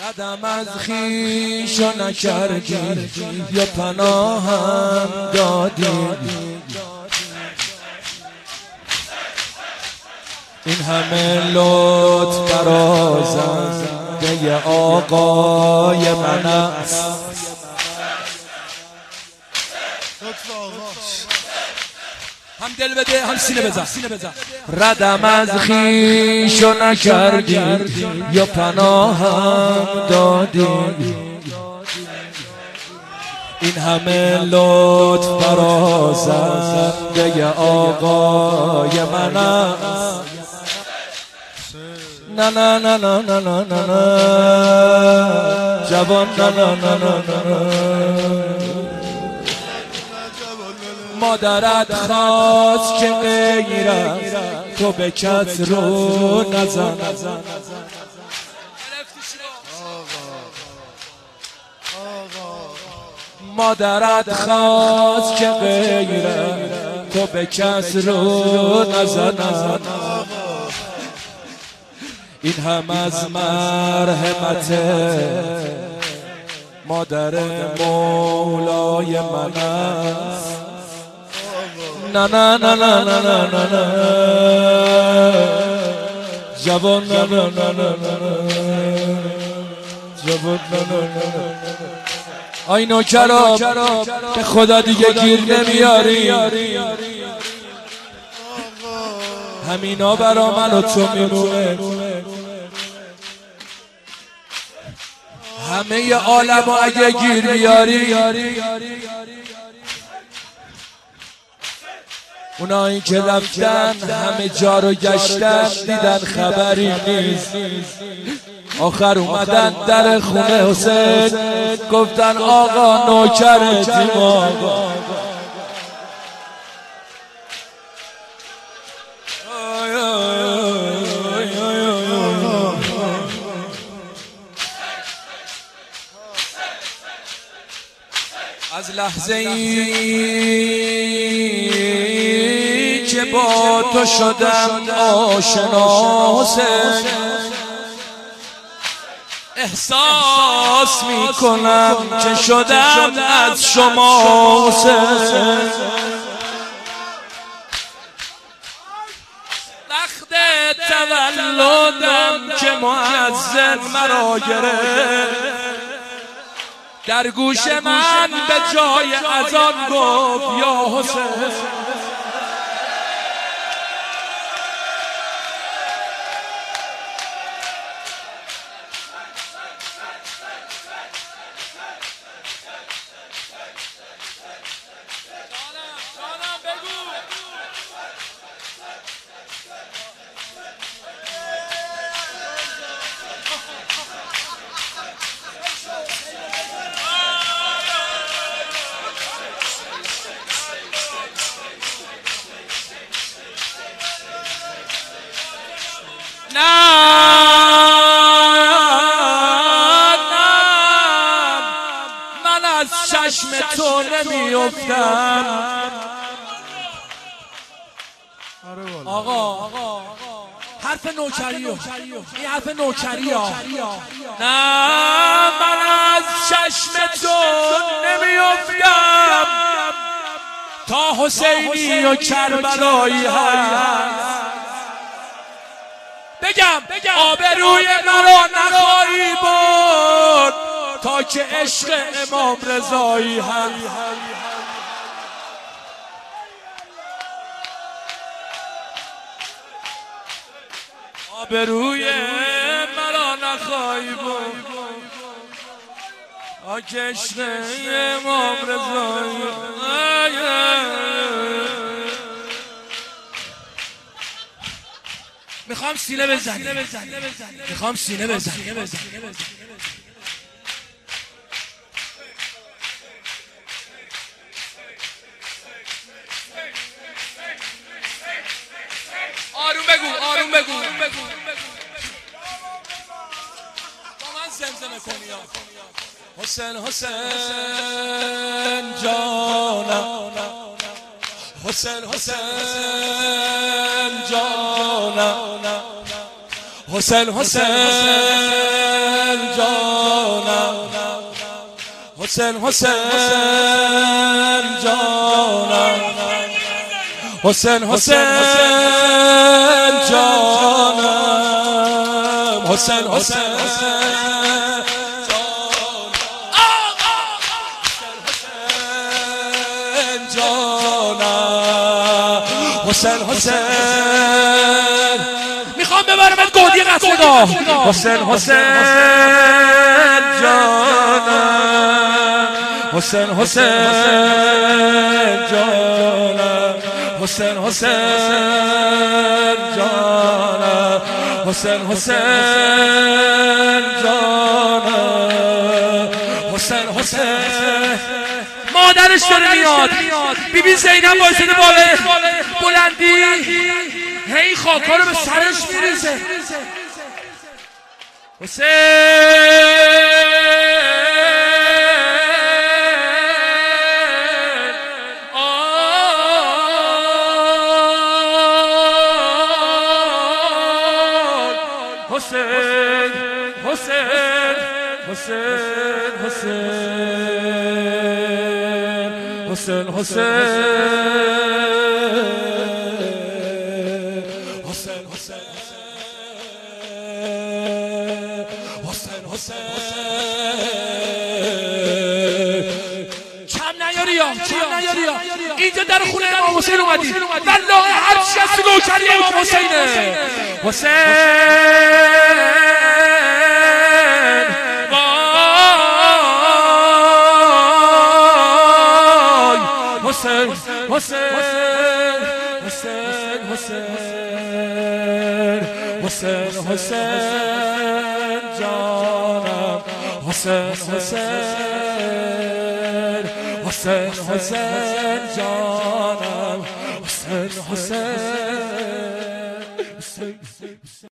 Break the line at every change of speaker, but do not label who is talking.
قدم از خویش و نکردی یا پناهم دادی. این همه لطف برازنده آقای من است. هم دل بده هم سینه بزن. ردم از خویش و نکردی یا پناهم دادی. این همه لطف برازنده آقای من است. نه نه نه نه نه نه نه نه جوان نه نه نه نه نه. مادرت خواست که غیرت تو به کس رو نزن. مادرت خواست که غیرت تو به کس رو نزن. این هم از مرحمت مادر مولای من است. نه نه نه نه نه نه نه نه جوان نه نه نه نه نه جوان نه نه نه نه. آی نوکرا به خدا دیگه گیر نمیاری. همینا برا من و تو میمونه. همه عالم اگه گیر بیاری، اونایی که رفتن همه جا رو گشتن دیدن خبری نیست. آخر اومدن در خونه حسین گفتن آقا نوکرتیم آقا. از لحظه ای که با تو شدم آشنا حسین، احساس میکنم که شدم از شما حسین. وقت تولدم که مؤذن مرا گرفت، در گوش من به جای اذان گفت یا حسین. من از چشم تو نمیافتم آقا. حرف نوکریه، این حرف نوکریه. نه من از چشم تو نمیافتم تا حسینی و کربلایی هست. بگم آبروی مرا نخواهی برد تا که عشق امام رضایی هست. آبروی مرا نخواهی برد تا که عشق امام رضایی هست. میخوام سینه بزنی، میخوام سینه بزنی. آروم بگو، آروم بگو. با من زمزمه کنی. حسین حسین جانم، حسین حسین جانم، حسین حسین جانم. حسین حسین جانم حسین حسین جانم حسین حسین حسین حسین میخوام ببرمت گودی قصدگاه حسین حسین جانم حسین حسین جانم حسین حسین جانم حسین حسین جانم حسین حسین مادرش داره میاد بیبی زینب وایساده بالای بلندی هی خاکا رو به سرش میریزه حسین حسین حسین حسین حسین حسین حسین حسین حسین کم نیاری اینجا در خونه امام حسین اومدی والله هر چی از نوکری امام حسینه حسین حسین حسین حسین حسین جانم حسین حسین حسین حسین جانم حسین حسین